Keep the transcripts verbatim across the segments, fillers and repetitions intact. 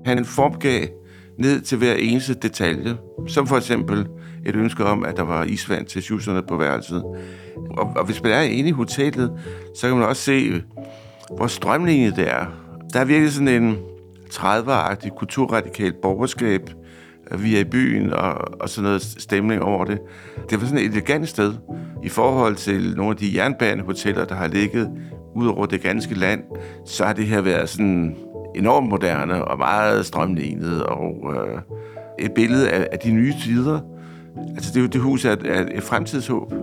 Han formgav ned til hver eneste detalje, som for eksempel et ønske om, at der var isvand til sjusserne på værelset. Og, og hvis man er inde i hotellet, så kan man også se, hvor strømlignet det er. Der er virkelig sådan en trediver-agtig kulturradikalt borgerskab. Vi er i byen, og, og sådan noget stemning over det. Det var sådan et elegant sted i forhold til nogle af de jernbanehoteller, der har ligget ud over det ganske land. Så har det her været sådan enormt moderne og meget strømlignet, og øh, et billede af, af de nye tider. Altså det, det hus er, er et fremtidshåb.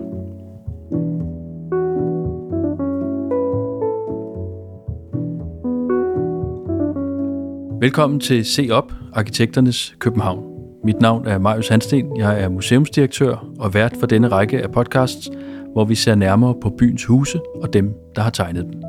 Velkommen til Se Op, Arkitekternes København. Mit navn er Marius Hansten, jeg er museumsdirektør og vært for denne række af podcasts, hvor vi ser nærmere på byens huse og dem, der har tegnet dem.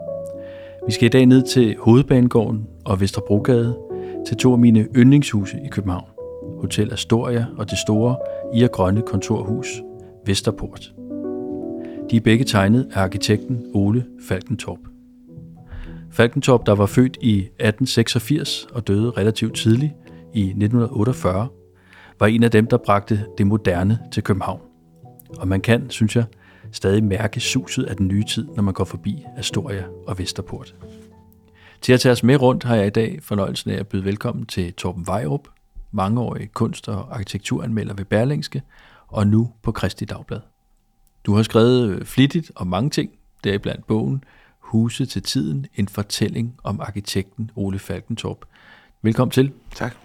Vi skal i dag ned til Hovedbanegården og Vesterbrogade, til to af mine yndlingshuse i København. Hotel Astoria og det store irgrønne kontorhus Vesterport. De er begge tegnet af arkitekten Ole Falkentorp. Falkentorp, der var født i atten seksogfirs og døde relativt tidligt i nitten otteogfyrre, var en af dem, der bragte det moderne til København. Og man kan, synes jeg, stadig mærke suset af den nye tid, når man går forbi Astoria og Vesterport. Til at tage os med rundt har jeg i dag fornøjelsen af at byde velkommen til Torben Vejrup, mangeårig kunst- og arkitekturanmelder ved Berlingske, og nu på Kristi Dagblad. Du har skrevet flittigt om mange ting, deriblandt bogen Huse til tiden, en fortælling om arkitekten Ole Falkentorp. Velkommen til. Tak.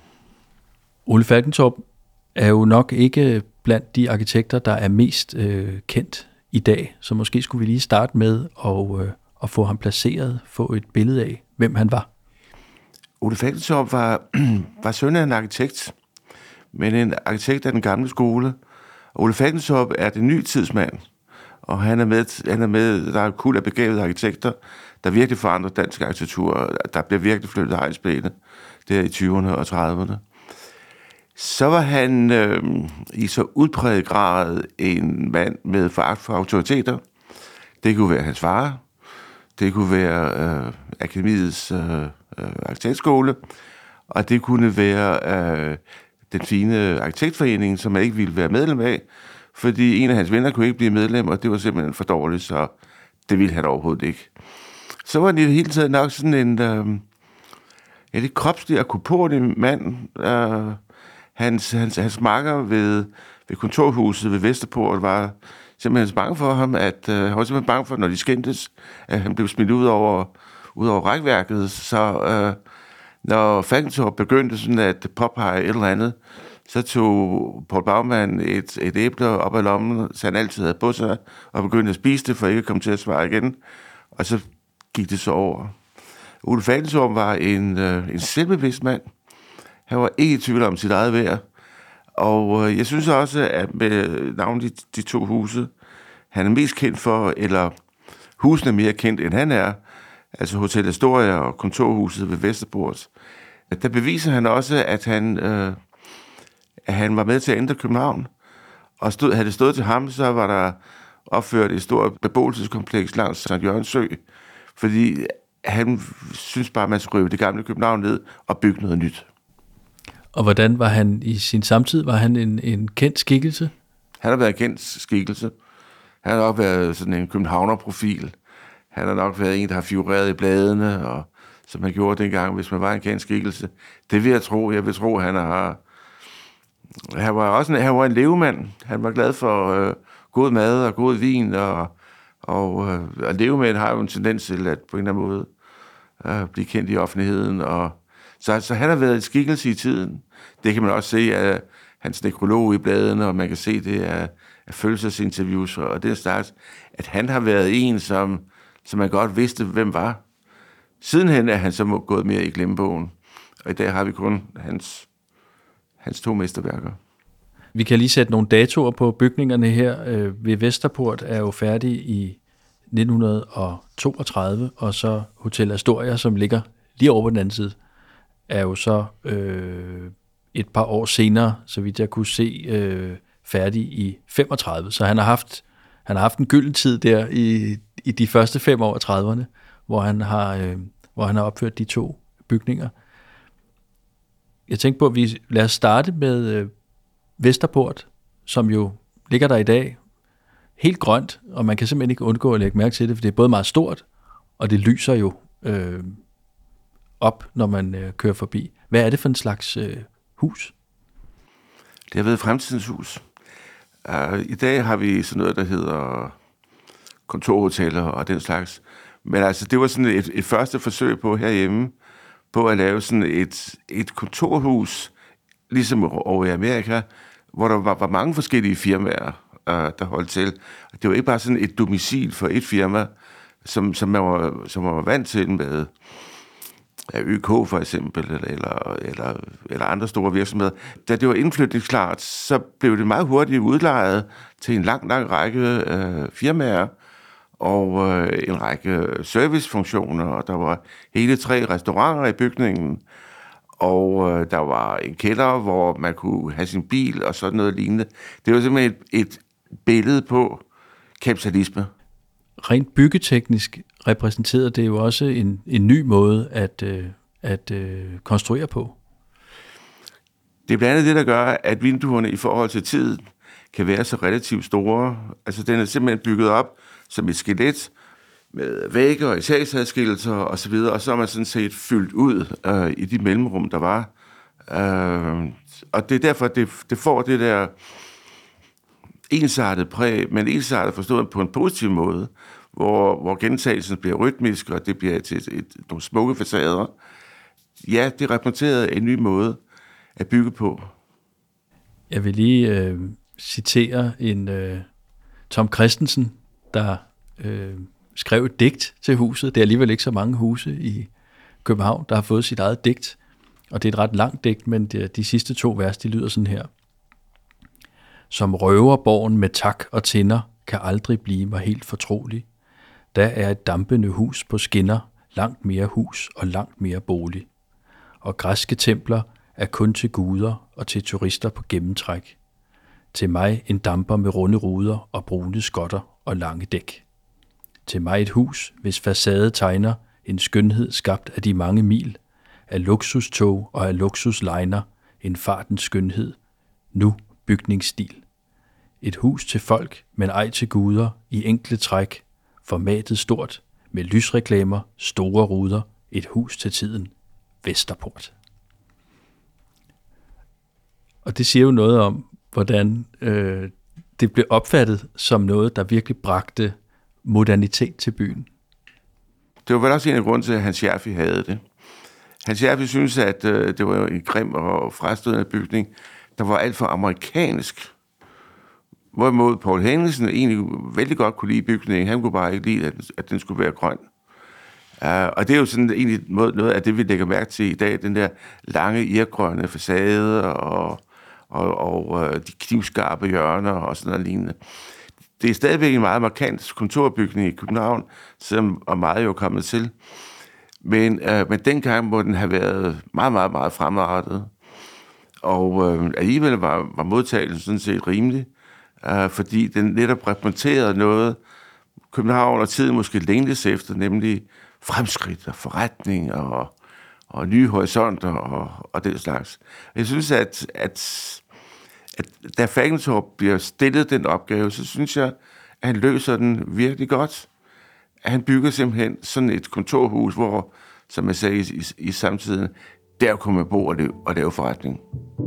Ole Falkentorp er jo nok ikke blandt de arkitekter, der er mest øh, kendt i dag, så måske skulle vi lige starte med at, øh, at få ham placeret, få et billede af, hvem han var. Ole Falkentorp var, var søn af en arkitekt, men en arkitekt af den gamle skole. Ole Falkentorp er den nye tidsmand, og han er med, han er med der er et kul af begavede arkitekter, der virkelig forandrer dansk arkitektur. Der bliver virkelig flyttet hegnspæle der i tyverne og trediverne. Så var han øh, i så udpræget grad en mand med foragt for autoriteter. Det kunne være hans far, det kunne være øh, akademiets øh, arkitektskole, og det kunne være øh, den fine arkitektforening, som jeg ikke ville være medlem af, fordi en af hans venner kunne ikke blive medlem, og det var simpelthen for dårligt, så det ville han overhovedet ikke. Så var han i det hele taget nok sådan en øh, ja, lidt kropslig og korporlig mand. Øh, hans, hans, hans makker ved, ved kontorhuset ved Vesterport var simpelthen bange for ham, at øh, han var simpelthen bange for, når de skændtes, at han blev smidt ud over, ud over rækværket. Så øh, når Falkentorp begyndte sådan at påpege et eller andet, så tog Paul Baumann et, et æble op af lommen, så han altid havde på sig, og begyndte at spise det, for ikke at komme til at svare igen. Og så gik det så over. Ole Falkentorp var en, øh, en selvbevidst mand. Han var ikke i tvivl om sit eget værd. Og øh, jeg synes også, at med navnlig de, de to huse, han er mest kendt for, eller husene er mere kendt, end han er, altså Hotel Astoria og kontorhuset ved Vesterport, der beviser han også, at han, øh, at han var med til at ændre København. Og stod, havde det stået til ham, så var der opført et stort beboelseskompleks langs Sankt Jørgens Sø, fordi han synes bare, at man skulle rive det gamle København ned og bygge noget nyt. Og hvordan var han i sin samtid? Var han en, en kendt skikkelse? Han har været en kendt skikkelse. Han har nok været sådan en københavnerprofil. Han har nok været en, der har figureret i bladene, og som han gjorde dengang, hvis man var en kendt skikkelse. Det vil jeg tro. Jeg vil tro, han har... Han var også en, han var en levemand. Han var glad for øh, god mad og god vin, og, og, øh, og levemænd har jo en tendens til at på en eller anden måde øh, blive kendt i offentligheden. Og, så, så han har været en skikkelse i tiden. Det kan man også se af hans nekrolog i bladene, og man kan se det af, af følelsesinterviews, og det er start, at han har været en, som, som man godt vidste, hvem var. Sidenhen er han så gået mere i glemmebogen, og i dag har vi kun hans, hans to mesterværker. Vi kan lige sætte nogle datoer på bygningerne her. Ved Vesterport er jo færdig i nitten toogtredive, og så Hotel Astoria, som ligger lige over på den anden side, er jo så øh, et par år senere, så vidt jeg kunne se, øh, færdig i femogtredive. Så han har haft, han har haft en gylden tid der i, i de første fem år af trediverne, hvor han har, øh, hvor han har opført de to bygninger. Jeg tænkte på, at vi lad os starte med øh, Vesterport, som jo ligger der i dag helt grønt, og man kan simpelthen ikke undgå at lægge mærke til det, for det er både meget stort, og det lyser jo øh, op, når man øh, kører forbi. Hvad er det for en slags øh, hus? Det har været fremtidens hus. Uh, I dag har vi sådan noget, der hedder kontorhoteller og den slags. Men altså, det var sådan et, et første forsøg på herhjemme, på at lave sådan et, et kontorhus, ligesom over i Amerika, hvor der var, var mange forskellige firmaer, uh, der holdt til. Det var ikke bare sådan et domicil for et firma, som, som, man, var, som man var vant til med Ø K for eksempel, eller, eller, eller, eller andre store virksomheder. Da det var indflytningsklart, så blev det meget hurtigt udlejet til en lang, lang række øh, firmaer, og øh, en række servicefunktioner, og der var hele tre restauranter i bygningen, og øh, der var en kælder, hvor man kunne have sin bil, og sådan noget lignende. Det var simpelthen et, et billede på kapitalisme. Rent byggeteknisk repræsenterede det jo også en, en ny måde at, øh, at øh, konstruere på. Det er blandt andet det, der gør, at vinduerne i forhold til tiden kan være så relativt store. Altså, den er simpelthen bygget op som et skelet med vægge og etageadskillelser og så videre, og så er man sådan set fyldt ud øh, i de mellemrum, der var. Øh, og det er derfor, det, det får det der ensartet præg, men ensartet forstået på en positiv måde, hvor, hvor gentagelsen bliver rytmisk, og det bliver til et, et, nogle smukke facader. Ja, det repræsenterede en ny måde at bygge på. Jeg vil lige øh, citere en øh, Tom Christensen, der øh, skrev et digt til huset. Det er alligevel ikke så mange huse i København, der har fået sit eget digt, og det er et ret langt digt, men de, de sidste to vers, de lyder sådan her. Som røverborgen med tak og tinder kan aldrig blive mig helt fortrolig. Der er et dampende hus på skinner, langt mere hus og langt mere bolig. Og græske templer er kun til guder og til turister på gennemtræk. Til mig en damper med runde ruder og brune skotter og lange dæk. Til mig et hus, hvis facade tegner en skønhed skabt af de mange mil, af luksustog og af luksuslejner, en fartens skønhed, nu bygningsstil. Et hus til folk, men ej til guder, i enkle træk, formatet stort, med lysreklamer, store ruder, et hus til tiden, Vesterport. Og det siger jo noget om, hvordan øh, det blev opfattet som noget, der virkelig bragte modernitet til byen. Det var vel også en af grunden til, at Hans Scherfig havde det. Hans Scherfig synes, at øh, det var en grim og frastødende bygning, der var alt for amerikansk. Hvorimod Poul Henningsen egentlig vældig godt kunne lide bygningen. Han kunne bare ikke lide, at, at den skulle være grøn. Uh, og det er jo sådan egentlig noget af det, vi lægger mærke til i dag, den der lange irgrønne facade og, og, og uh, de knivskarpe hjørner og sådan noget lignende. Det er stadigvæk en meget markant kontorbygning i København, selvom og meget jo er kommet til. Men, uh, men dengang må den have været meget, meget, meget fremadrettet. Og uh, alligevel var, var modtagelsen sådan set rimelig, uh, fordi den netop repræsenterede noget, København og tiden måske længes efter, nemlig fremskridt og forretning og, og nye horisonter og, og den slags. Jeg synes, at, at, at da Falkentorp bliver stillet den opgave, så synes jeg, at han løser den virkelig godt. At han bygger simpelthen sådan et kontorhus, hvor, som jeg sagde i, i, i samtiden, der kunne man bo og lave, og lave forretning.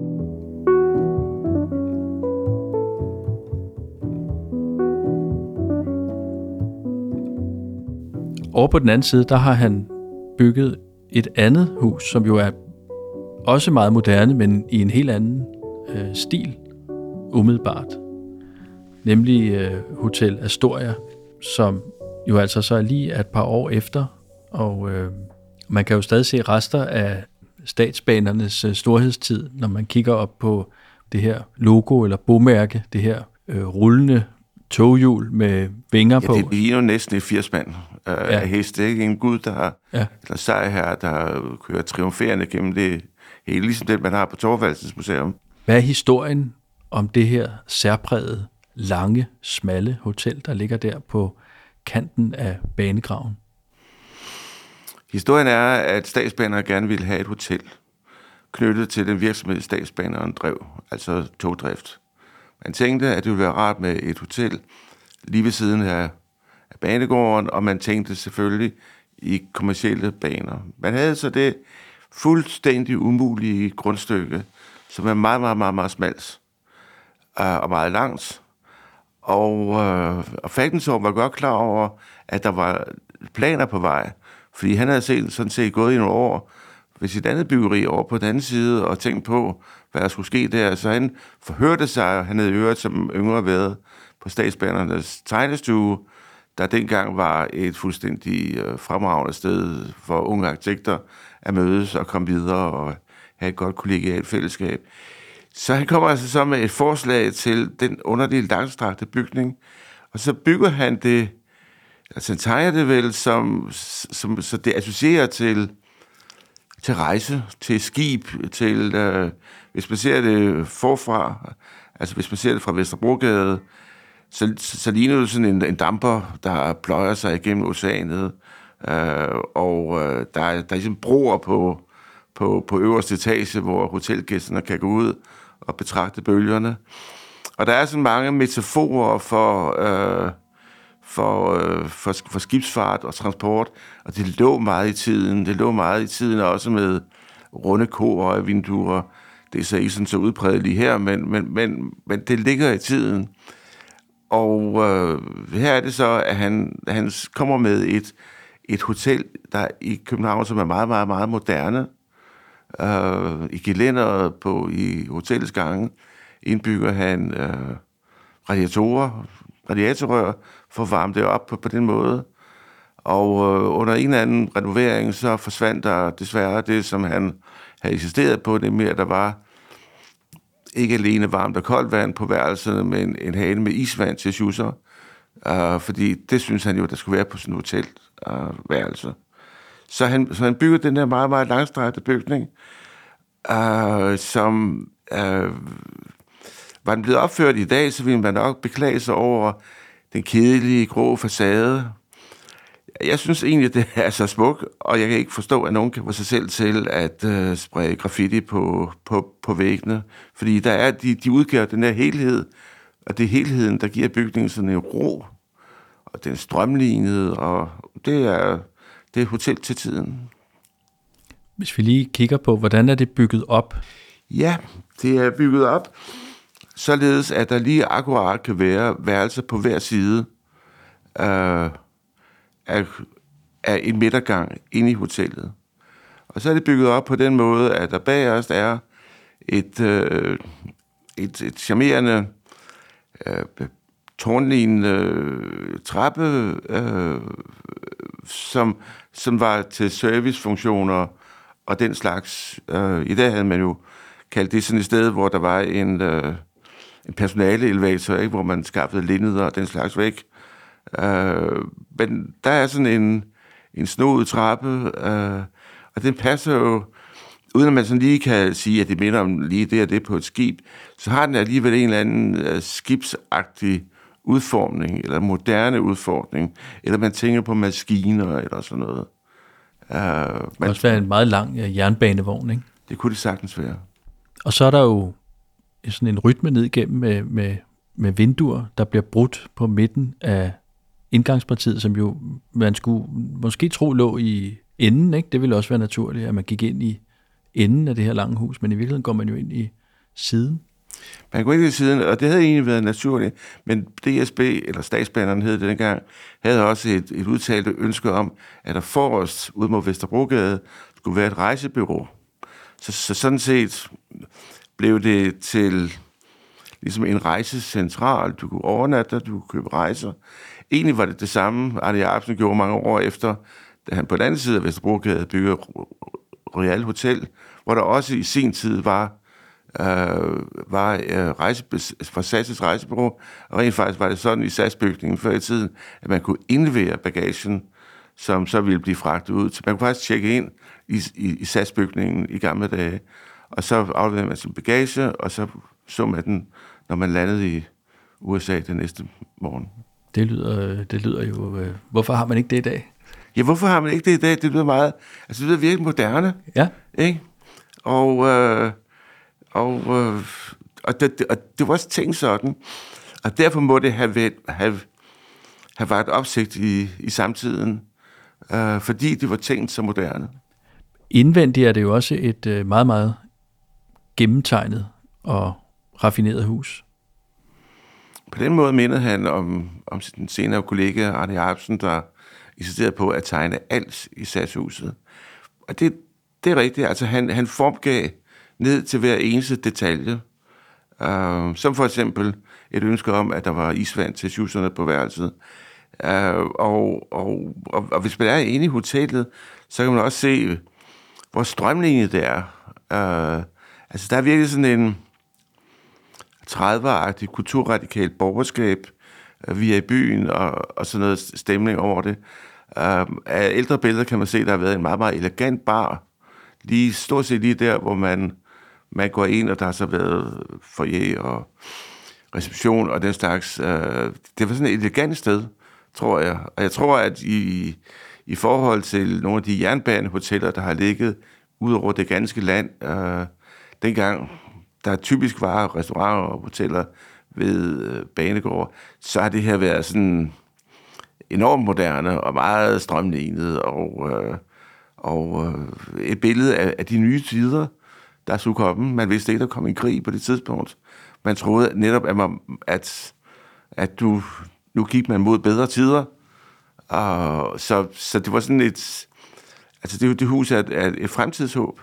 Over på den anden side, der har han bygget et andet hus, som jo er også meget moderne, men i en helt anden øh, stil, umiddelbart. Nemlig øh, Hotel Astoria, som jo altså så er lige et par år efter, og øh, man kan jo stadig se rester af statsbanernes øh, storhedstid, når man kigger op på det her logo eller bogmærke, det her øh, rullende toghjul med vinger ja, på. Det ligner jo næsten et firsmand øh, ja. af heste, ikke? En gud, der har, ja. eller sejrherre, der kører triumferende gennem det hele, ligesom det, man har på Thorvaldsens Museum. Hvad er historien om det her særprægede, lange, smalle hotel, der ligger der på kanten af banegraven? Historien er, at statsbanerne gerne ville have et hotel. knyttet til den virksomhed, Statsbanerne drev, altså togdrift. Man tænkte, at det ville være rart med et hotel lige ved siden af, af banegården, og man tænkte selvfølgelig i kommercielle baner. Man havde så det fuldstændig umulige grundstykke, som er meget, meget, meget, meget smalt øh, og meget langt. Og, øh, og Falkentorp var godt klar over, at der var planer på vej, fordi han havde set, sådan set gået i nogle år ved sit andet byggeri over på den anden side, og tænkt på, hvad der skulle ske der. Så han forhørte sig, han havde øvrigt som yngre været på Statsbanernes tegnestue, der dengang var et fuldstændig øh, fremragende sted for unge arkitekter at mødes og komme videre og have et godt kollegialt fællesskab. Så han kommer altså så med et forslag til den underlige langstrakte bygning, og så bygger han det, altså han tegner det vel, som, som, så det associerer til, til rejse, til skib, til, øh, hvis man ser det forfra, altså hvis man ser det fra Vesterbrogade, så, så, så ligner det sådan en, en damper, der pløjer sig igennem oceanet, øh, og øh, der, er, der er ligesom broer på, på, på øverste etage, hvor hotelgæsterne kan gå ud og betragte bølgerne. Og der er sådan mange metaforer for, øh, for, øh, for, for skibsfart og transport, og det lå meget i tiden. Det lå meget i tiden også med runde kor og vinduer. Det er så ikke sådan så udpræget lige her, men, men, men, men det ligger i tiden. Og øh, her er det så, at han, han kommer med et, et hotel, der i København, som er meget, meget, meget moderne. Uh, I gelænderet på i hotellets gange indbygger han uh, radiatorer, radiatorrør for at varme det op på, på den måde. Og uh, under en eller anden renovering, så forsvandt der desværre det, som han havde insisteret på, nemlig at der var ikke alene varmt og koldt vand på værelserne, men en hane med isvand til schusser. Uh, fordi det synes han jo, der skulle være på sådan et hotelværelse. Uh, Så han, så han byggede den der meget, meget langstrakte bygning, øh, som øh, var den blevet opført i dag, så ville man nok beklage sig over den kedelige, grå facade. Jeg synes egentlig, at det er så smukt, og jeg kan ikke forstå, at nogen kan få sig selv til at øh, sprede graffiti på, på, på væggene, fordi der er, de, de udgør den der helhed, og det er helheden, der giver bygningen sådan en ro, og den strømlignede, og det er... Det er hotel til tiden. Hvis vi lige kigger på, hvordan er det bygget op? Ja, det er bygget op, således at der lige akkurat kan være værelser på hver side øh, af, af en midtergang inde i hotellet. Og så er det bygget op på den måde, at der bagerst er et, øh, et, et charmerende øh, tårnlignende øh, trappe, øh, som, som var til servicefunktioner og den slags. Øh, I dag havde man jo kaldt det sådan et sted, hvor der var en, øh, en personaleelevator, ikke, hvor man skaffede linneder og den slags væk. Øh, men der er sådan en, en snoet trappe, øh, og den passer jo, uden at man sådan lige kan sige, at det minder om lige det og det på et skib, så har den alligevel en eller anden øh, skibsagtig udformning, eller moderne udformning, eller man tænker på maskiner, eller sådan noget. Uh, man, det kan også være en meget lang uh, jernbanevogn, ikke? Det kunne det sagtens være. Og så er der jo sådan en rytme ned igennem med, med, med vinduer, der bliver brudt på midten af indgangspartiet, som jo man skulle måske tro lå i enden, ikke? Det ville også være naturligt, at man gik ind i enden af det her lange hus, men i virkeligheden går man jo ind i siden. Man går ind i siden, og det havde egentlig været naturligt, men D S B, eller Statsbanerne hed det dengang, havde også et, et udtalt ønske om, at der forrest ud mod Vesterbrogade skulle være et rejsebureau. Så, så sådan set blev det til ligesom en rejsecentral. Du kunne overnatte, du kunne købe rejser. Egentlig var det det samme, Arne Jacobsen gjorde mange år efter, da han på den anden side af Vesterbrogade byggede Royal Hotel, hvor der også i sin tid var Øh, var øh, rejse, for S A's rejsebureau, og rent faktisk var det sådan i S A S-bygningen før i tiden, at man kunne indlevere bagagen, som så ville blive fragtet ud. Så man kunne faktisk tjekke ind i, i, i S A S-bygningen i gamle dage, og så afleverede man sin bagage, og så så man den, når man landede i U S A den næste morgen. Det lyder, det lyder jo... Øh, hvorfor har man ikke det i dag? Ja, hvorfor har man ikke det i dag? Det lyder meget... Altså, det lyder virkelig moderne. Ja. Ikke? Og, øh, og, øh, og, det, og det var også tænkt sådan, og derfor må det have, været, have, have været opsigt i, i samtiden, øh, fordi det var tænkt så moderne. Indvendigt er det jo også et øh, meget, meget gennemtegnet og raffineret hus. På den måde mindede han om, om sin senere kollega Arne Jacobsen, der insisterede på at tegne alt i satshuset. Og det, det er rigtigt. Altså han, han formgav ned til hver eneste detalje. Uh, som for eksempel et ønske om, at der var isvand til sjuserne på værelset. Uh, og, og, og, og hvis man er inde i hotellet, så kan man også se, hvor strømlignet det er. Uh, altså der er virkelig sådan en trediver-agtig kulturradikalt borgerskab. Vi er i byen, og, og sådan noget stemning over det. Uh, af ældre billeder kan man se, at der har været en meget, meget elegant bar, lige stort set lige der, hvor man, man går ind, og der har så været foyer og reception og den slags. Uh, det var sådan et elegant sted, tror jeg. Og jeg tror, at i, i forhold til nogle af de jernbanehoteller, der har ligget ud over det ganske land, uh, dengang der typisk var restauranter og hoteller ved øh, banegård, så har det her været sådan enormt moderne og meget strømlignet og, øh, og øh, et billede af, af de nye tider, der skulle komme. Man vidste ikke, der kom en krig på det tidspunkt. Man troede netop, at, man, at, at du, nu gik man mod bedre tider. Og så, så det var sådan et... Altså det, det hus er et, er et fremtidshåb.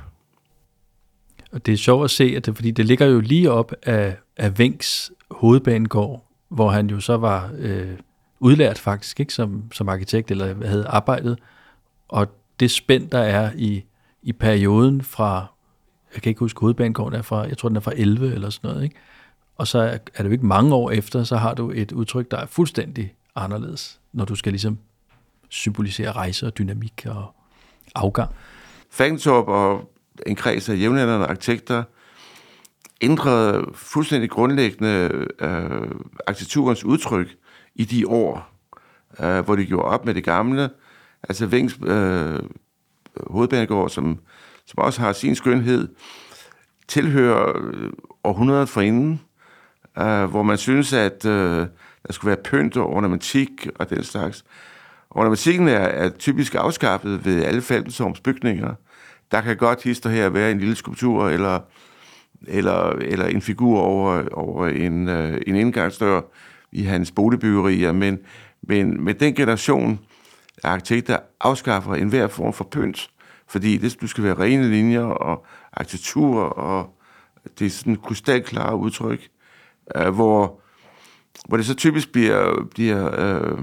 Og det er sjovt at se, at det, fordi det ligger jo lige op af, af Wencks hovedbanegård, hvor han jo så var øh, udlært faktisk, ikke som, som arkitekt, eller havde arbejdet. Og det spænd, der er i, i perioden fra, jeg kan ikke huske hovedbanegården er fra, jeg tror den er fra elleve eller sådan noget, ikke? Og så er, er det jo ikke mange år efter, så har du et udtryk, der er fuldstændig anderledes, når du skal ligesom symbolisere rejse og dynamik og afgang. Falkentorp og en kreds af jævnaldrende arkitekter ændrede fuldstændig grundlæggende øh, arkitekturens udtryk i de år, øh, hvor de gjorde op med det gamle. Altså Wencks øh, hovedbanegård, som, som også har sin skønhed, tilhører århundredet forinden, øh, hvor man synes, at øh, der skulle være pynt og ornamentik og den slags. Ornamentikken er, er typisk afskaffet ved alle Falkentorps bygninger. Der kan godt hister her være en lille skulptur eller, eller, eller en figur over, over en, øh, en indgangsdør i hans boligbyggerier, men, men med den generation af arkitekter afskaffer enhver form for pynt, fordi det, du skal være rene linjer og arkitektur, og det er sådan krystalklare udtryk, øh, hvor, hvor det så typisk bliver, bliver øh,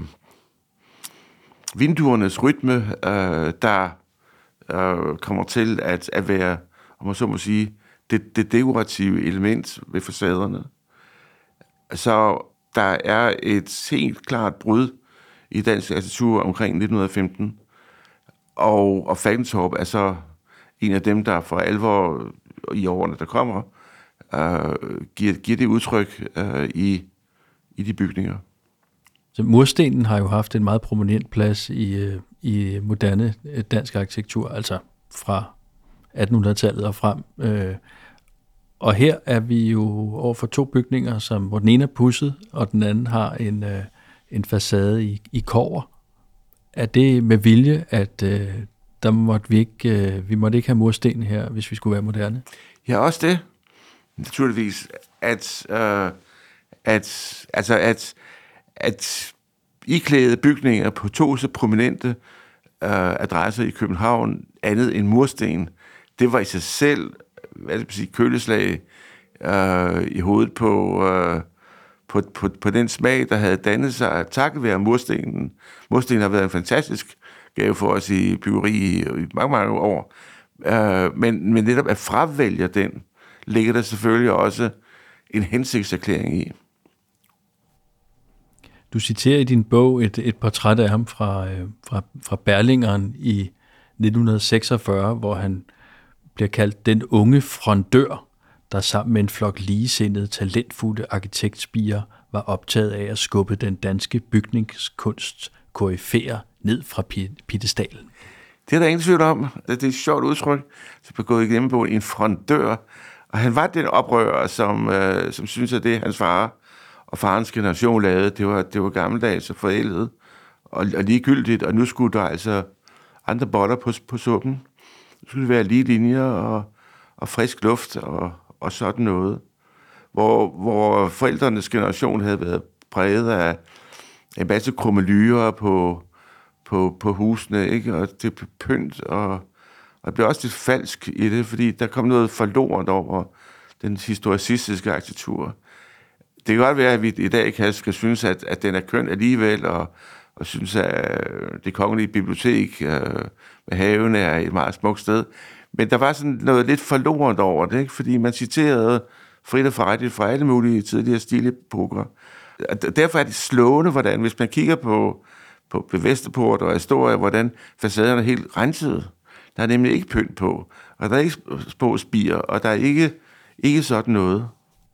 vinduernes rytme, øh, der øh, kommer til at, at være, om man så må sige, det, det dekorative element ved facaderne. Så der er et helt klart brud i dansk arkitektur omkring nitten femten, og, og Falkentorp er så en af dem, der for alvor i årene, der kommer, øh, giver, giver det udtryk øh, i, i de bygninger. Så murstenen har jo haft en meget prominent plads i, i moderne dansk arkitektur, altså fra attenhundredetallet og frem. Og her er vi jo over for to bygninger, som, hvor den ene er pudset, og den anden har en, en facade i, i kobber. Er det med vilje, at der måtte vi ikke, vi måtte ikke have mursten her, hvis vi skulle være moderne? Ja, også det. Naturligvis. At, øh, at, altså at at iklæde bygninger på to så prominente øh, adresser i København, andet end mursten, det var i sig selv, hvad skal sige, køleslag øh, i hovedet på, øh, på, på, på den smag, der havde dannet sig takket være murstenen. Murstenen har været en fantastisk gave for os i byggeri i, i mange, mange år. Øh, men, men netop at fravælge den, ligger der selvfølgelig også en hensigtserklæring i. Du citerer i din bog et, et portræt af ham fra, øh, fra, fra Berlingeren i nitten seksogfyrre, hvor han bliver kaldt den unge frondør, der sammen med en flok ligesindede, talentfulde arkitektspirer var optaget af at skubbe den danske bygningskunsts koryfæer ned fra piedestalen. Det er der ingen tvivl om. Det er et sjovt udtryk. Så blev gået igennem på en frondør. Og han var den oprører, som, øh, som synes, at det hans far og farens generation lavede, det var, det var gammeldags og forældet og, og ligegyldigt. Og nu skulle der altså andre boller på, på suppen. Nu skulle det være lige linjer og, og frisk luft og, og sådan noget. Hvor, hvor forældrenes generation havde været præget af en masse krummelyer på, på, på husene, ikke? Og det blev pynt, og, og det blev også lidt falsk i det, fordi der kom noget forloret over den historicistiske arkitektur. Det kan godt være, at vi i dag kan, skal synes, at, at den er køn alligevel, og, og synes, at det kongelige bibliotek øh, med haven er et meget smukt sted. Men der var sådan noget lidt forloret over det, ikke? Fordi man citerede frit og frejdigt fra alle mulige tidligere stilepoker. Derfor er det slående, hvordan, hvis man kigger på, på Vesterport og Astoria, hvordan facaderne er helt rensede. Der er nemlig ikke pynt på, og der er ikke spå spir, og der er ikke, ikke sådan noget.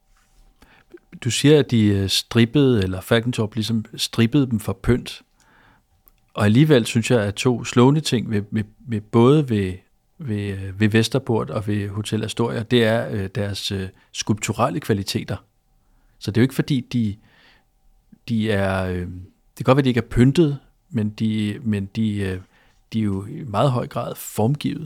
Du siger, at de strippede, eller Falkentorp ligesom strippede dem for pynt. Og alligevel synes jeg, at to slående ting, ved, ved, ved, både ved, ved, ved Vesterport og ved Hotel Astoria, det er øh, deres øh, skulpturelle kvaliteter. Så det er jo ikke fordi, de, de er... Øh, det kan godt være, at de ikke er pyntet, men de, men de, øh, de er jo i meget høj grad formgivet.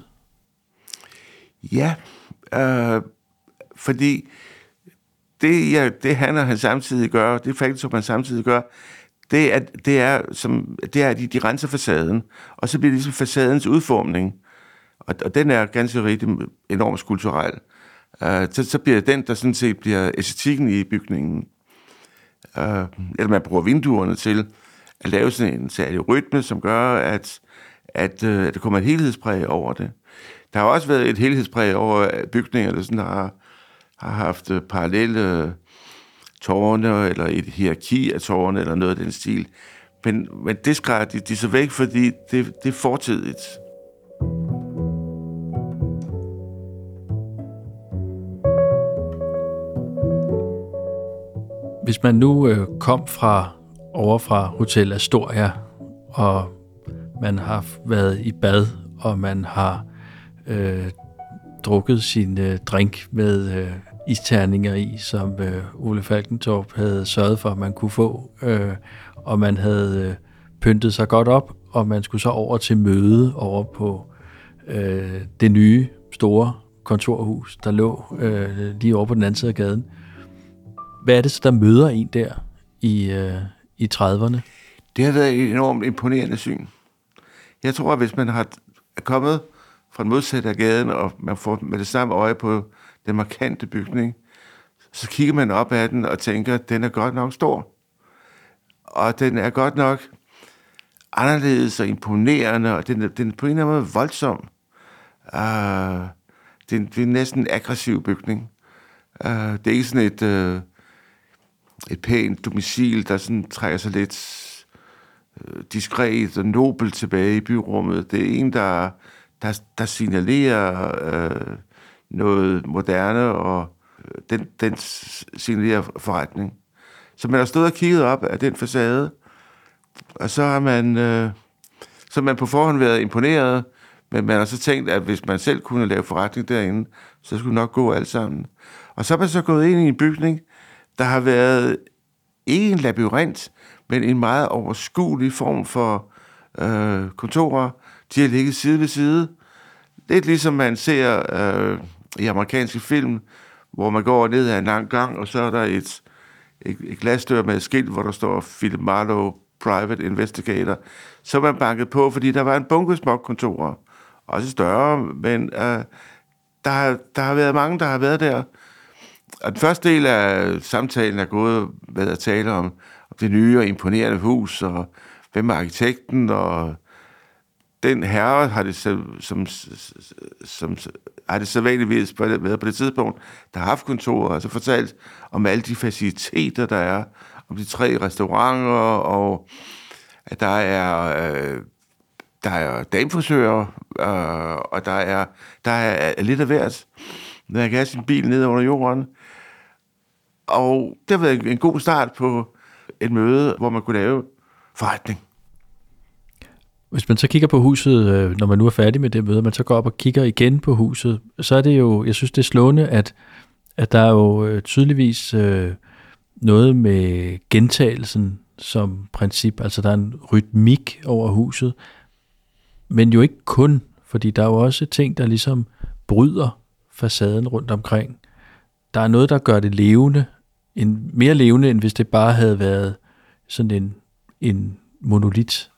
Ja, øh, fordi det, ja, det han og han samtidig gør, det Falkentorp han samtidig gør, det er, det er, som, det er de, de renser facaden, og så bliver det ligesom facadens udformning, og, og den er ganske rigtig enormt kulturel. Uh, så, så bliver det den, der sådan set bliver æstetikken i bygningen. Uh, eller man bruger vinduerne til at lave sådan en særlig rytme, som gør, at, at, uh, at der kommer et helhedspræg over det. Der har også været et helhedspræg over bygninger, der sådan har, har haft parallelle tårne, eller et hierarki af tårne, eller noget af den stil. Men, men det skræder de, de så væk, fordi det, det er fortidigt. Hvis man nu øh, kom fra over fra Hotel Astoria, og man har været i bad, og man har øh, drukket sin øh, drink med øh, isterninger i, som øh, Ole Falkentorp havde sørget for, at man kunne få, øh, og man havde øh, pyntet sig godt op, og man skulle så over til møde over på øh, det nye store kontorhus, der lå øh, lige over på den anden side af gaden. Hvad er det så, der møder en der i, øh, i trediverne? Det har været et enormt imponerende syn. Jeg tror, at hvis man har kommet fra den modsatte af gaden, og man får med det samme øje på den markante bygning, så kigger man op ad den og tænker, at den er godt nok stor. Og den er godt nok anderledes og imponerende, og den er, den er på en eller anden måde voldsom. Uh, det, er, det er næsten en aggressiv bygning. Uh, det er ikke sådan et, uh, et pænt domicil, der sådan trækker sig lidt uh, diskret og nobelt tilbage i byrummet. Det er en, der, der, der signalerer uh, noget moderne, og den, den signalerer forretning. Så man har stået og kigget op af den facade, og så har man, øh, så har man på forhånd været imponeret, men man har så tænkt, at hvis man selv kunne lave forretning derinde, så skulle det nok gå alt sammen. Og så er man så gået ind i en bygning, der har været ikke en labyrint, men en meget overskuelig form for øh, kontorer. De har ligget side ved side. Lidt ligesom man ser øh, i amerikanske film, hvor man går ned ad en lang gang, og så er der et, et, et glasdør med et skilt, hvor der står Philip Marlowe, Private Investigator. Så er man banket på, fordi der var en bunke små kontorer. Også større, men øh, der, har, der har været mange, der har været der. Og den første del af samtalen er gået med at tale om, om det nye og imponerende hus, og hvem er arkitekten, og den herre har det, som, som, som har det sædvanligvis været på det tidspunkt, der har haft kontoret, altså fortalt om alle de faciliteter, der er, om de tre restauranter, og at der er, øh, der er damefrisører, øh, og der er, der er lidt af hvert, når jeg kan have sin bil ned under jorden. Og det har været en god start på et møde, hvor man kunne lave forretning. Hvis man så kigger på huset, når man nu er færdig med det møde, man så går op og kigger igen på huset, så er det jo, jeg synes det er slående, at, at der er jo tydeligvis øh, noget med gentagelsen som princip, altså der er en rytmik over huset, men jo ikke kun, fordi der er jo også ting, der ligesom bryder facaden rundt omkring. Der er noget, der gør det levende, en, mere levende, end hvis det bare havde været sådan en, en monolit.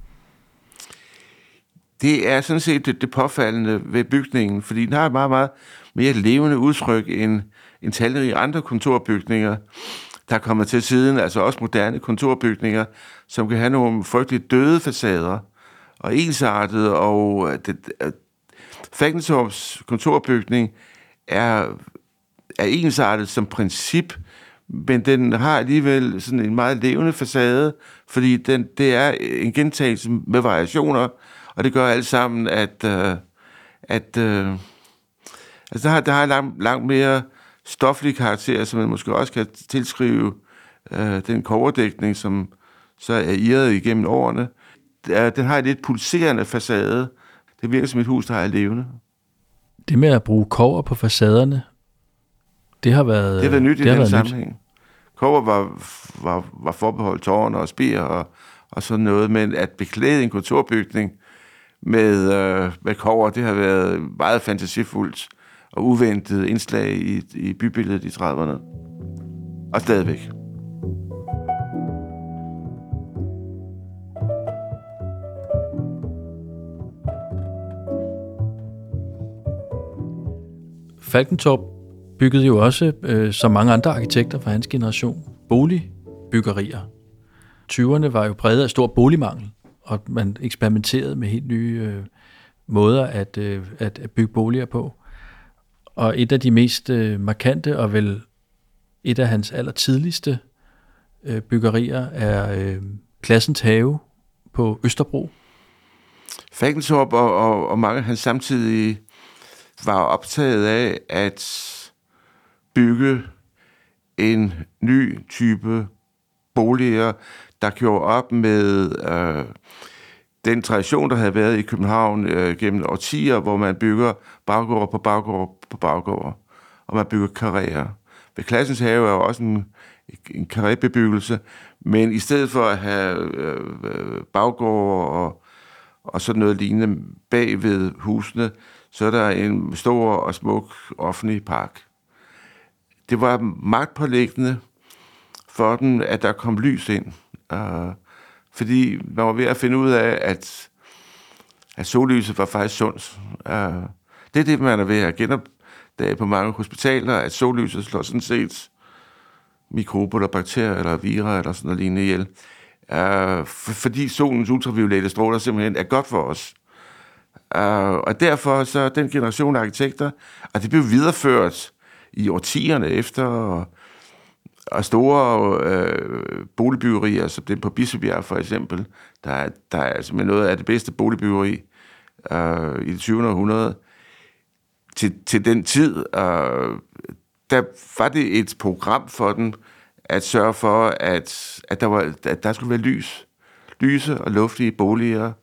Det er sådan set det, det påfaldende ved bygningen, fordi den har et meget, meget mere levende udtryk end, end talrige andre kontorbygninger, der kommer til siden, altså også moderne kontorbygninger, som kan have nogle frygteligt døde facader og ensartede, og Falkentorps kontorbygning er, er ensartet som princip, men den har alligevel sådan en meget levende facade, fordi den, det er en gentagelse med variationer, og det gør alt sammen, at, øh, at øh, altså der har, der har langt, langt mere stoflig karakter, som man måske også kan tilskrive øh, den coverdækning, som så er irret igennem årene. Den har et lidt pulserende facade. Det virker som et hus, der er levende. Det med at bruge kobber på facaderne, det har været Det har været nyt det i har den været sammenhæng. Nyt. Kobber var, var, var forbeholdt tårne og spir og, og sådan noget, men at beklæde en kontorbygning med, øh, med kobber, det har været meget fantasifuldt og uventet indslag i, i bybilledet i trediverne. Og stadigvæk. Falkentorp byggede jo også, øh, som mange andre arkitekter fra hans generation, boligbyggerier. tyverne var jo præget af stor boligmangel, og man eksperimenterede med helt nye øh, måder at, øh, at, at bygge boliger på. Og et af de mest øh, markante, og vel et af hans allertidligste øh, byggerier, er øh, Klassens Have på Østerbro. Falkentorp og, og, og mange af hans samtidige var optaget af at bygge en ny type boliger, der gjorde op med øh, den tradition, der havde været i København øh, gennem årtier, hvor man bygger baggård på baggård på baggård, og man bygger karréer. Ved Klassens Have er jo også en, en karrébebyggelse, men i stedet for at have øh, baggård og, og sådan noget lignende bag ved husene, så er der en stor og smuk offentlig park. Det var magtpåliggende for dem, at der kom lys ind. Uh, fordi man var ved at finde ud af, at, at sollyset var faktisk sundt. Uh, det er det, man er ved at genopdage på mange hospitaler, at sollyset slår sådan set mikrober eller bakterier eller virer eller sådan noget lignende ihjel. Uh, for, fordi solens ultraviolette stråler simpelthen er godt for os. Uh, og derfor så den generation af arkitekter, og det blev videreført i årtierne efter, og, og store øh, boligbyggerier, som den på Bispebjerg for eksempel, der er, der er simpelthen noget af det bedste boligbyggeri øh, i det tyvende århundrede. Til, til den tid, øh, der var det et program for den, at sørge for, at, at, der, var, at der skulle være lys. Lyse og luftige boliger.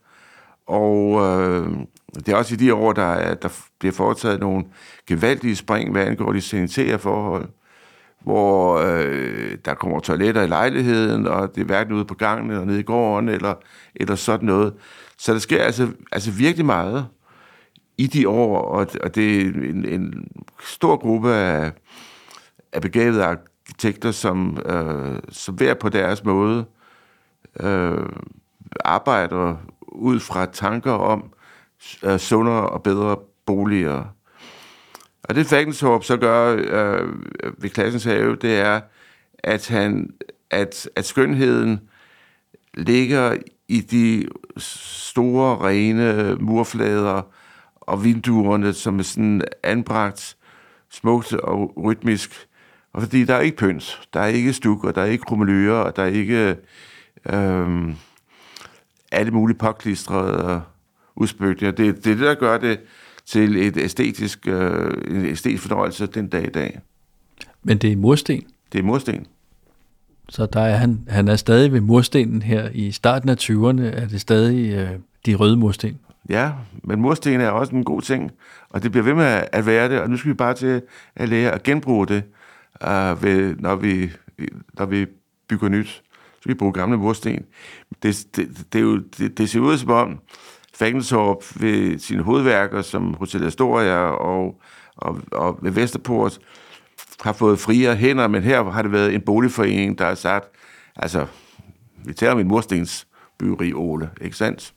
Og øh, det er også i de år, der, er, der bliver foretaget nogle gevaldige spring, hvad angår de sanitære forhold, hvor øh, der kommer toiletter i lejligheden, og det er hverken ude på gangen eller nede i gården, eller, eller sådan noget. Så der sker altså, altså virkelig meget i de år, og, og det er en, en stor gruppe af, af begavede arkitekter, som, øh, som hver på deres måde øh, arbejder ud fra tanker om øh, sundere og bedre boliger. Og det Falkentorp så gør øh, ved Klassens Have, det er, at, han, at, at skønheden ligger i de store, rene murflader og vinduerne, som er sådan anbragt smukt og rytmisk. Og fordi der er ikke pynt, der er ikke stuk, og der er ikke krummelører, og der er ikke øh, alle mulige påklistrede udspøgninger. Det, det er det, der gør det til et æstetisk, øh, en æstetisk fornøjelse den dag i dag. Men det er mursten? Det er mursten. Så der er han, han er stadig ved murstenen her i starten af tyverne, er det stadig øh, de røde mursten. Ja, men mursten er også en god ting, og det bliver ved med at være det, og nu skal vi bare til at lære at genbruge det, uh, ved, når, vi, når vi bygger nyt. Så skal vi bruge gamle mursten. Det, det, det, er jo, det, det ser ud som om Falkentorp ved sine hovedværker, som Hotel Astoria og, og, og ved Vesterport, har fået friere hænder, men her har det været en boligforening, der har sagt, altså, vi taler om en murstensbyggeri, Ole, ikke sandt?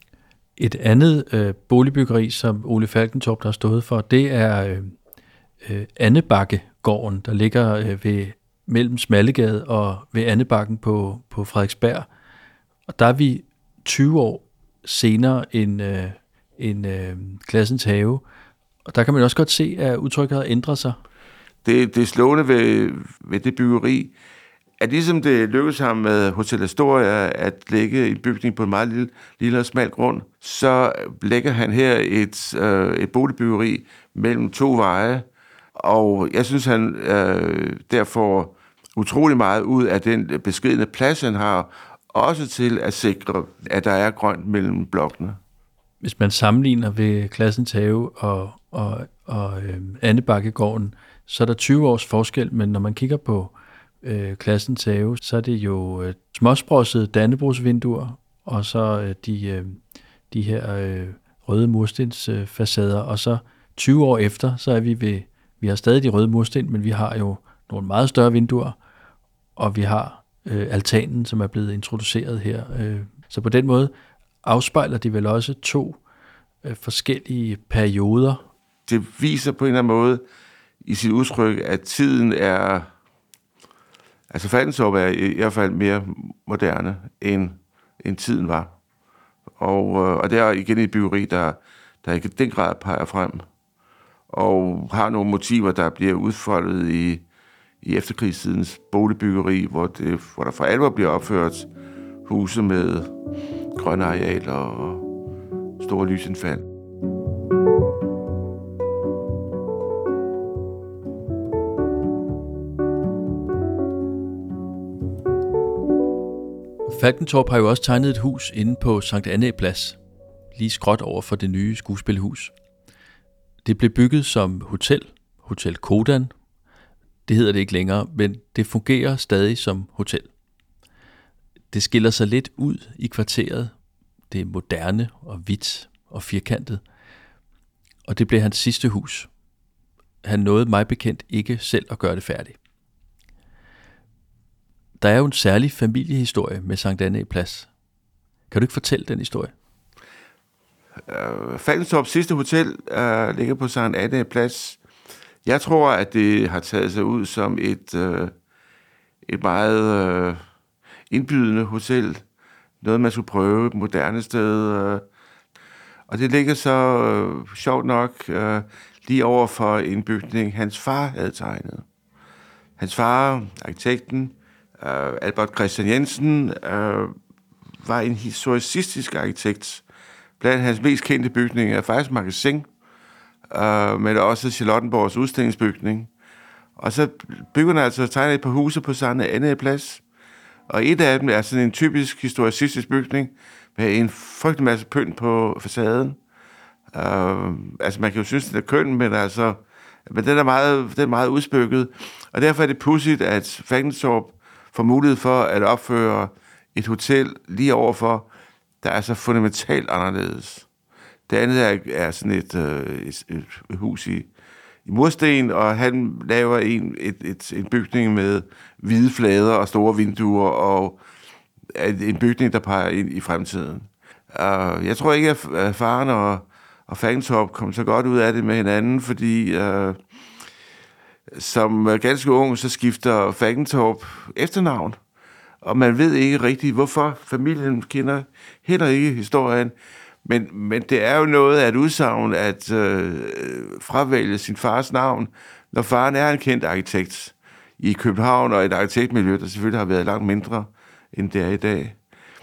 Et andet øh, boligbyggeri, som Ole Falkentorp har stået for, det er øh, øh, Annebakkegården, der ligger øh, ved, mellem Smallegade og ved Annebakken på, på Frederiksberg. Og der er vi tyve år senere end, øh, end øh, Klassens Have, og der kan man også godt se, at udtrykket har ændret sig. Det, det er slående ved, ved det byggeri, at ligesom det lykkedes ham med Hotel Astoria at lægge en bygning på en meget lille, lille og smal grund, så lægger han her et, øh, et boligbyggeri mellem to veje, og jeg synes, han øh, der får utrolig meget ud af den beskedne plads, han har, også til at sikre, at der er grønt mellem blokkene. Hvis man sammenligner ved Klassens Have og, og, og øh, Annebakkegården, så er der tyve års forskel, men når man kigger på øh, Klassens Have, så er det jo øh, småsprossede dannebrogsvinduer, og så øh, de, øh, de her øh, røde murstensfacader, øh, og så tyve år efter, så er vi ved, vi har stadig de røde mursten, men vi har jo nogle meget større vinduer, og vi har øh, altanen, som er blevet introduceret her. Øh. Så på den måde afspejler de vel også to øh, forskellige perioder. Det viser på en eller anden måde i sit udtryk, at tiden er, altså Falkentorp er i hvert fald mere moderne, end, end tiden var. Og, og det er igen et byggeri, der, der i den grad peger frem, og har nogle motiver, der bliver udfoldet i, i efterkrigstidens boligbyggeri, hvor, det, hvor der for alvor bliver opført huse med grønne arealer og store lysindfald. Falkentorp har jo også tegnet et hus inde på Sankt Annæ Plads, lige skråt over for det nye skuespilhus. Det blev bygget som hotel, Hotel Kodan. Det hedder det ikke længere, men det fungerer stadig som hotel. Det skiller sig lidt ud i kvarteret. Det er moderne og hvidt og firkantet. Og det blev hans sidste hus. Han nåede mig bekendt ikke selv at gøre det færdigt. Der er jo en særlig familiehistorie med Sankt Annæ Plads. Kan du ikke fortælle den historie? Uh, Falkentorps sidste hotel uh, ligger på Sankt Annæ Plads. Jeg tror, at det har taget sig ud som et, uh, et meget uh, indbydende hotel. Noget, man skulle prøve, et moderne sted. Uh. Og det ligger så uh, sjovt nok uh, lige over for en bygning, hans far havde tegnet. Hans far, arkitekten, uh, Albert Christian Jensen, uh, var en historicistisk arkitekt. Blandt hans mest kendte bygninger er faktisk Magasin, uh, men også Charlottenborgs udstillingsbygning. Og så bygger han altså tegnet et par huse på Sankt Annæ Plads. Og et af dem er sådan en typisk historicistisk bygning, med en frygtelig masse pynt på facaden. Uh, altså man kan jo synes, det er køn, men altså, men den er meget, den er meget udspykket. Og derfor er det pudsigt, at Falkentorp får mulighed for at opføre et hotel lige overfor, der er så fundamentalt anderledes. Det andet er, er sådan et, øh, et, et hus i, i mursten, og han laver en, et, et, en bygning med hvide flader og store vinduer, og en bygning, der peger ind i fremtiden. Uh, jeg tror ikke, at faren og, og Falkentorp kom så godt ud af det med hinanden, fordi uh, som ganske ung, så skifter Falkentorp efternavn, og man ved ikke rigtigt, hvorfor. Familien kender heller ikke historien, men, men det er jo noget af et udsagn at øh, fravælge sin fars navn, når faren er en kendt arkitekt i København, og et arkitektmiljø, der selvfølgelig har været langt mindre, end det er i dag.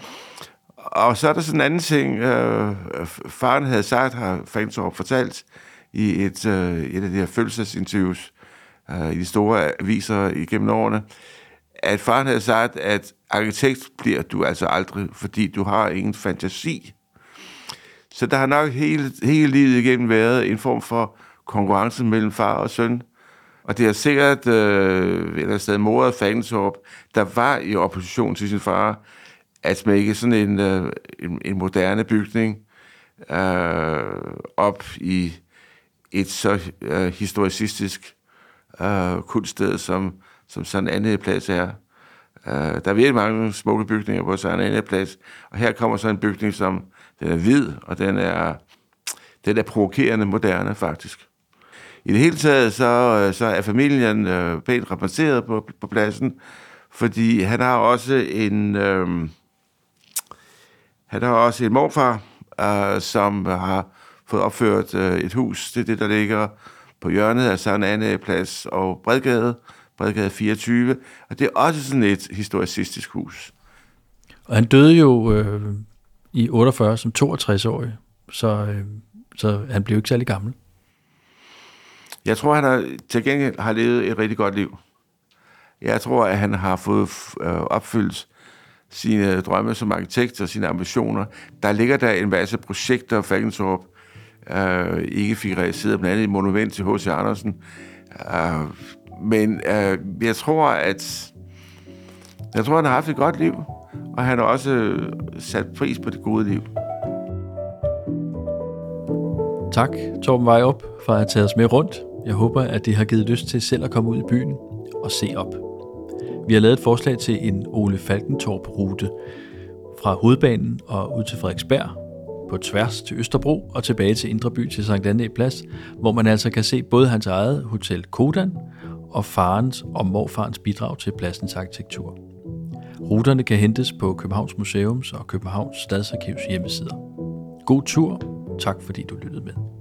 Og så er der sådan en anden ting, øh, faren havde sagt, har Falkentorp fortalt i et, øh, et af de her følelsesinterviews øh, i de store aviser igennem årene, at faren havde sagt, at arkitekt bliver du altså aldrig, fordi du har ingen fantasi. Så der har nok hele, hele livet igennem været en form for konkurrence mellem far og søn. Og det er sikkert øh, et eller andet sted moret Falkentorp, der var i opposition til sin far, at smække sådan en, øh, en, en moderne bygning øh, op i et så øh, historicistisk øh, kunststed, som, som sådan en anden plads er. Øh, der er virkelig mange smukke bygninger på sådan en anden plads, og her kommer så en bygning, som den er hvid, og den er, den er provokerende moderne, faktisk. I det hele taget, så, så er familien øh, pænt repræsenteret på, på pladsen, fordi han har også en, øh, han har også en morfar, øh, som har fået opført øh, et hus. Det er det, der ligger på hjørnet af Sankt Annæ Plads og Bredgade, Bredgade fireogtyve, og det er også sådan et historicistisk hus. Og han døde jo øh, i otteogfyrre som toogtres-årig, så, øh, så han blev ikke særlig gammel. Jeg tror, han har, til gengæld har levet et rigtig godt liv. Jeg tror, at han har fået øh, opfyldt sine drømme som arkitekt og sine ambitioner. Der ligger der en masse projekter, Falkentorp øh, ikke fik realiseret, blandt andet et monument til H C Andersen. Øh, men øh, jeg tror, at jeg tror, han har haft et godt liv, og han har også sat pris på det gode liv. Tak, Torben Vejrup, for at have taget os med rundt. Jeg håber, at det har givet lyst til selv at komme ud i byen og se op. Vi har lavet et forslag til en Ole Falkentorp-rute fra Hovedbanen og ud til Frederiksberg, på tværs til Østerbro og tilbage til Indre By til Sankt Annæ Plads, hvor man altså kan se både hans eget Hotel Kodan og farens og morfarens bidrag til pladsens arkitektur. Ruterne kan hentes på Københavns Museums og Københavns Stadsarkivs hjemmesider. God tur. Tak fordi du lyttede med.